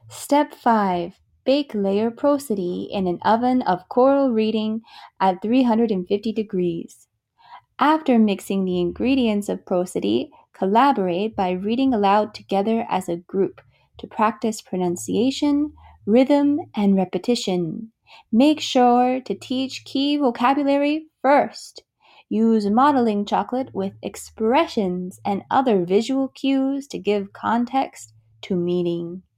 Step 5. Bake layer prosody in an oven of choral reading at 350 degrees. After mixing the ingredients of prosody, collaborate by reading aloud together as a group to practice pronunciation, rhythm, and repetition. Make sure to teach key vocabulary first. Use modeling chocolate with expressions and other visual cues to give context to meaning.